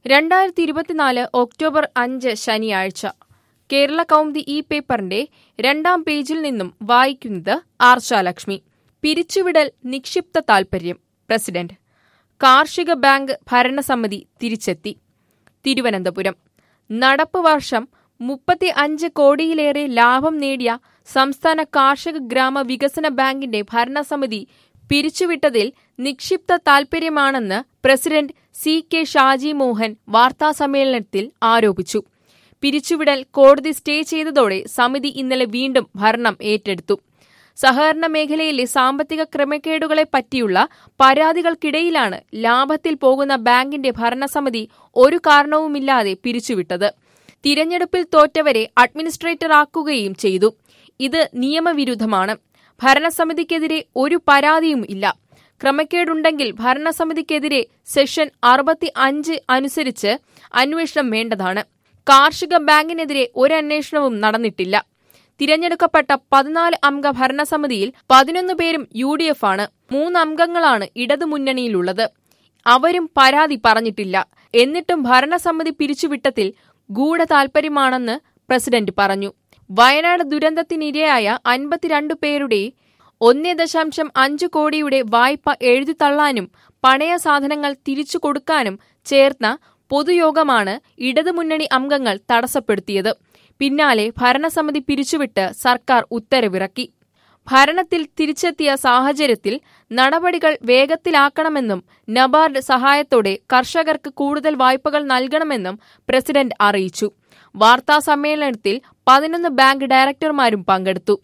2024 October 5 ശനിയാഴ്ച കേരള കൗമുദി ഈ പേപ്പറിന്റെ 2-ാം പേജിൽ നിന്നും വായിക്കുന്നത് ആർച്ചാലക്ഷ്മി. പിരിച്ചുവിടൽ നിക്ഷിപ്ത താൽപര്യം. പ്രസിഡന്റ്. കാർഷിക ബാങ്ക് ഭരണസമിതി തിരിച്ചെത്തി. തിരുവനന്തപുരം. നടപ്പ് വർഷം 35 കോടിയിലേറെ ലാഭം നേടിയ സംസ്ഥാന കാർഷിക ഗ്രാമ വികസന ബാങ്കിന്റെ ഭരണസമിതി പിരിച്ചുവിട്ടതിൽ നിക്ഷിപ്ത താൽപര്യമാണെന്ന് പ്രസിഡന്റ് CK ഷാജി മോഹൻ വാർത്താസമ്മേളനത്തിൽ ആരോപിച്ചു. പിരിച്ചുവിടൽ കോടതി സ്റ്റേ ചെയ്തതോടെ സമിതി ഇന്നലെ വീണ്ടും ഭരണം ഏറ്റെടുത്തു. സഹകരണ മേഖലയിലെ സാമ്പത്തിക ക്രമക്കേടുകളെ പറ്റിയുള്ള പരാതികൾക്കിടയിലാണ് ലാഭത്തിൽ പോകുന്ന ബാങ്കിന്റെ ഭരണസമിതി ഒരു കാരണവുമില്ലാതെ പിരിച്ചുവിട്ടത്. തിരഞ്ഞെടുപ്പിൽ തോറ്റവരെ അഡ്മിനിസ്ട്രേറ്ററാക്കുകയും ചെയ്തു. ഇത് നിയമവിരുദ്ധമാണ്. ഭരണസമിതിക്കെതിരെ ഒരു പരാതിയും ഇല്ല. ക്രമക്കേടുണ്ടെങ്കിൽ ഭരണസമിതിക്കെതിരെ സെക്ഷൻ 65 അനുസരിച്ച് അന്വേഷണം വേണ്ടതാണ്. കാർഷിക ബാങ്കിനെതിരെ ഒരന്വേഷണവും നടന്നിട്ടില്ല. തിരഞ്ഞെടുക്കപ്പെട്ട 14 അംഗ ഭരണസമിതിയിൽ 11 പേരും UDF ആണ്. 3 അംഗങ്ങളാണ് ഇടതുമുന്നണിയിലുള്ളത്. അവരും പരാതി പറഞ്ഞിട്ടില്ല. എന്നിട്ടും ഭരണസമിതി പിരിച്ചുവിട്ടതിൽ ഗൂഢതാൽപര്യമാണെന്ന് പ്രസിഡന്റ് പറഞ്ഞു. വയനാട് ദുരന്തത്തിനിരയായ 52 പേരുടെ 1.5 കോടിയുടെ വായ്പ എഴുതിത്തള്ളാനും പണയ സാധനങ്ങൾ തിരിച്ചു കൊടുക്കാനും ചേർന്ന പൊതുയോഗമാണ് ഇടതുമുന്നണി അംഗങ്ങൾ തടസ്സപ്പെടുത്തിയത്. പിന്നാലെ ഭരണസമിതി പിരിച്ചുവിട്ട് സർക്കാർ ഉത്തരവിറക്കി. ഭരണത്തിൽ തിരിച്ചെത്തിയ സാഹചര്യത്തിൽ നടപടികൾ വേഗത്തിലാക്കണമെന്നും നബാർഡ് സഹായത്തോടെ കർഷകർക്ക് കൂടുതൽ വായ്പകൾ നൽകണമെന്നും പ്രസിഡന്റ് അറിയിച്ചു. വാർത്താസമ്മേളനത്തിൽ 11 ബാങ്ക് ഡയറക്ടർമാരും പങ്കെടുത്തു.